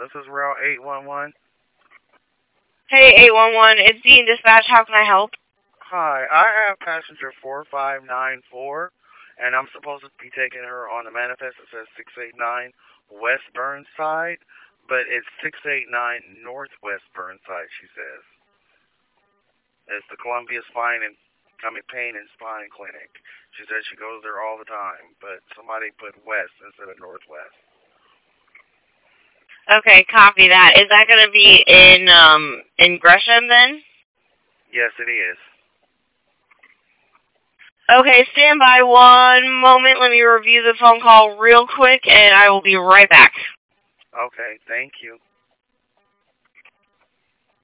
This is Route 811. Hey, 811, it's Dean Dispatch. How can I help? Hi, I have passenger 4594, and I'm supposed to be taking her on the manifest that says 689 West Burnside, but it's 689 Northwest Burnside, she says. It's the Columbia Pain and Spine Clinic. She says she goes there all the time, but somebody put West instead of Northwest. Okay, copy that. Is that going to be in Gresham then? Yes, it is. Okay, stand by 1 moment. Let me review the phone call real quick, and I will be right back. Okay, thank you.